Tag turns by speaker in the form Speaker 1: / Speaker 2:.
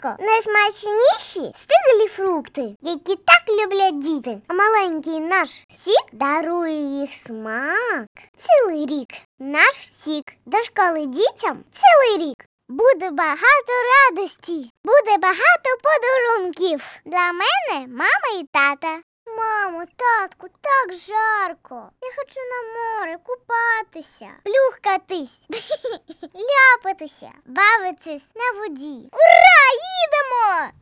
Speaker 1: солодко, найсмачніші стиглі фрукти, які так люблять діти. А маленький наш сік дарує їх смак цілий рік. Наш сік до школи дітям цілий рік. Буде багато радості, буде багато подарунків. Для мене мама і тата. Мамо, татку, так жарко. Я хочу на море купатися, плюхкатись, ляпатися, бавитись на воді. Ура, їдемо!